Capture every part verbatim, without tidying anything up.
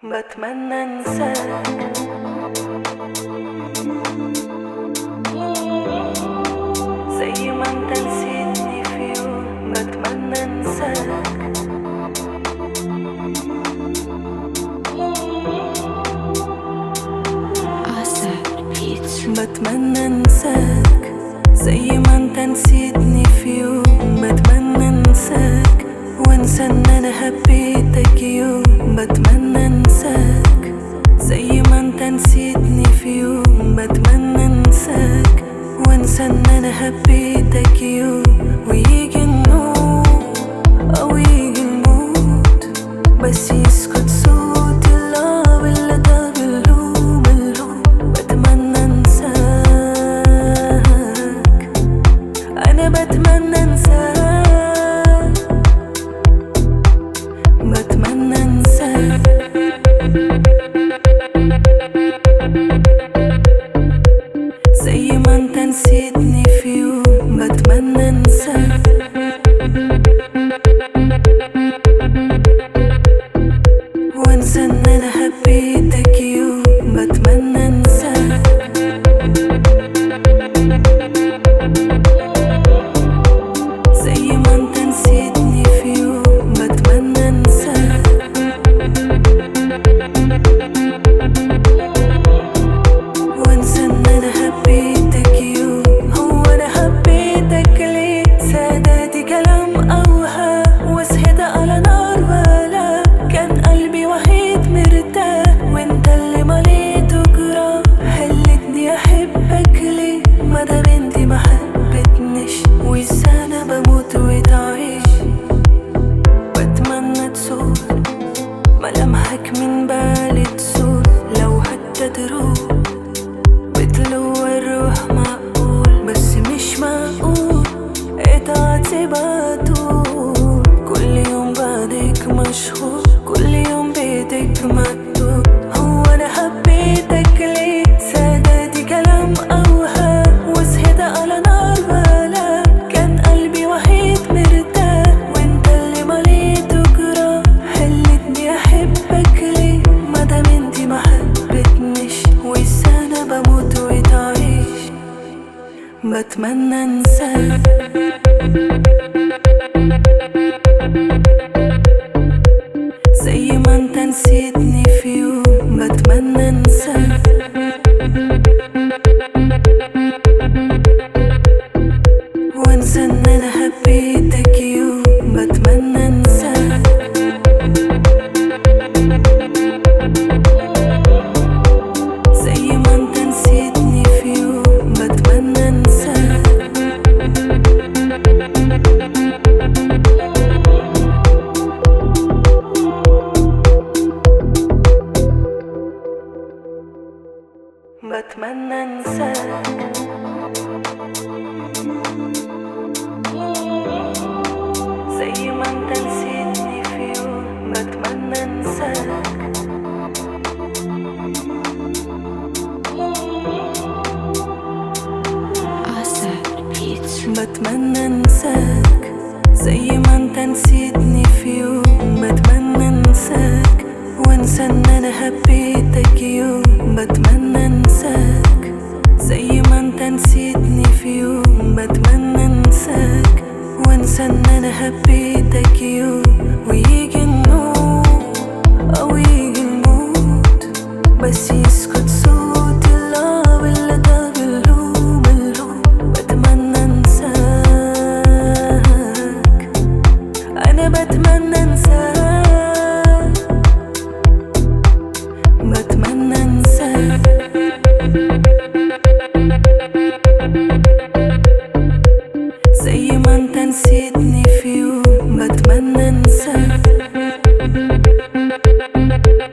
بتمنى انساك. زي ما انت نسيتني في يوم بتمنى انساك. بتمنى انساك زي ما انت نسيتني في يوم بتمنى انساك، وانسى ان انا حبيتك يوم. بتمنى انساك زي ما انت نسيتني في يوم بتمنى انساك، وانسى ان انا حبيتك يوم. ويجي النور او يجي الموت بس يسكت صوت اللعب اللي ده باللوم اللوم. بتمنى انساك، انا بتمنى انساك، بتمنى انساك. زي ما انت نسيتني في يوم بتمنى انساك، وانسى ان انا حبيتك يوم. بتمنى انساك، زي ما انت نسيتني في يوم بتمنى انساك، وانسى ان انا حبيتك يوم. هو انا حبيتك ليه؟ ساداتي كلام اوهام وصحيت على نار ولا كان قلبي وحيد مرتاح، وانت اللي مليته جراح. خلتني احبك ليه ما دام انتي ما حبتنيش؟ والسنة بموت وتعيش. بتمنى تزول ملامحك من بالي، تزول لو حتى تروح. بتلوى الروح معقول بس مش معقول اتعاتي بطول. كل يوم بعدك مشغول، كل يوم بيتك مقتول. هو انا حبيتك ليه؟ ساداتي كلام اوهام وصحيت على نار ولا كان قلبي وحيد مرتاح، وانت اللي مليته جراح. خلتني احبك ليه ما دام انتي ما حبتنيش؟ والسنة بموت وتعيش. بتمنى انساك، زي ما انت نسيتني في يوم بتمنى انساك، وانسى ان انا حبيتك يوم. بتمنى انساك، زي ما انت نسيتني في يوم بتمنى انساك، بتمنى انساك. زي ما انت نسيتني في يوم بتمنى انساك، بتمنى انساك. زي ما انت نسيتني في يوم بتمنى انساك، وانسى ان انا حبيتك يوم. بتمنى انساك، زي ما انت نسيتني في يوم بتمنى انساك، وانسى ان انا حبيتك يوم. ويجي النور او يجي الموت بس يسكت صوت اللعب اللي ده باللوم اللوم. بتمنى انساك، انا بتمنى انساك، بتمنى انساك. زي ما انت نسيتني في يوم بتمنى انساك.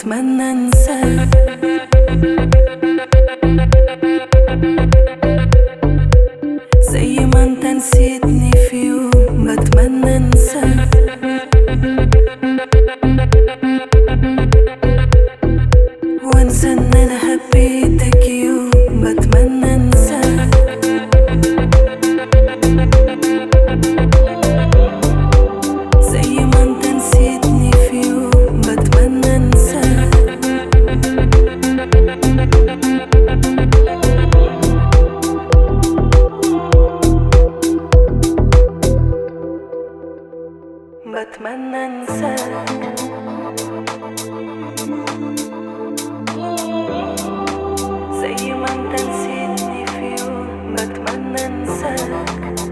بتمنى انساك. زي ما انت نسيتني في يوم بتمنى انساك. وانسى ان انا حبيتك يوم بتمنى انساك. زي ما انت نسيتني في يوم بتمنى انساك. بتمنى انساك. زي ما انت نسيتني في يوم بتمنى انساك.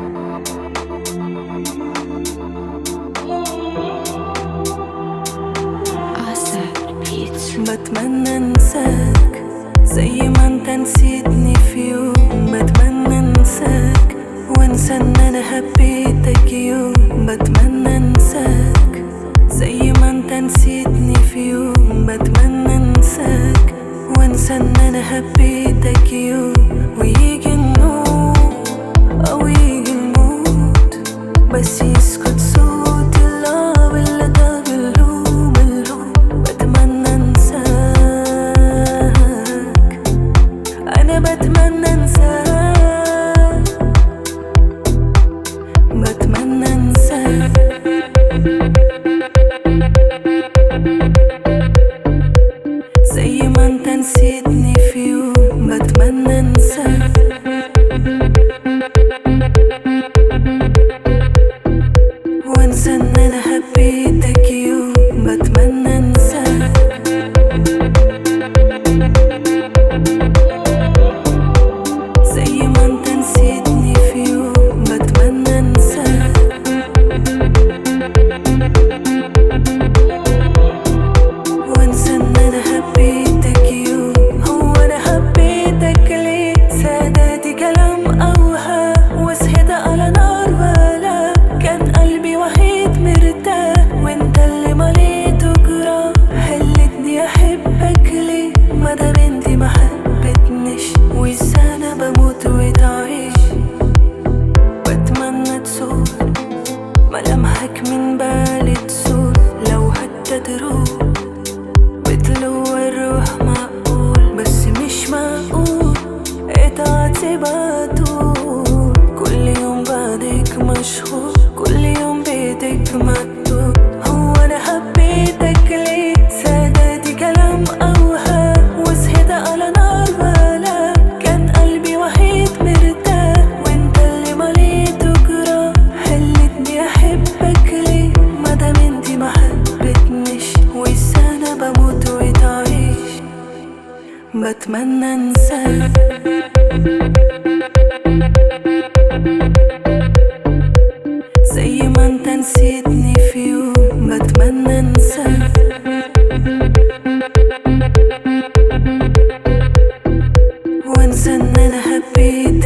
بتمنى انساك. زي ما انت نسيتني في يوم بتمنى انساك. وانسى ان انا حبيتك يوم بتمنى انساك. زي ما انت نسيتني في يوم بتمنى انساك. وانسى ان انا حبيتك يوم ويجي النور او يجي الموت بس يسكت صوت اللعب اللي ده باللوم اللوم. بتمنى انساك. انا بتمنى انساك. بتمنى انساك. زي ما انت نسيتني في يوم بتمنى انساك. وانسى ان انا حبيتك يوم بتمنى انساك. زي ما انت نسيتني في يوم بتمنى انساك. وانسى ان انا حبيتك يوم. هو انا حبيتك ليه؟ ساداتي كلام اوهام وسهد على نار ولا كان قلبي وحيد مرتاح وانت اللي مليته جراح. حلتني احبك ليه مادام انتي ما حبتنيش وازاي انا بموت وتعيش. بتمنى تزول ملامحك من بالي تزول لو حتى تروح. بتلوى الروح معقول بس مش معقول اتعاتب طول. كل يوم بعدك مشغول كل يوم بيتك مكتوب. هو انا حبيتك ليه؟ ساداتي كلام اوهام وسهد على نار ولا كان قلبي وحيد مرتاح وانت اللي مليته جراح. حلتني احبك ليه مادام انتي ما حبتنيش وازاي انا بموت وتعيش. بتمنى انساك. زي ما انت نسيتني في يوم بتمنى انساك. وانسى ان انا حبيتك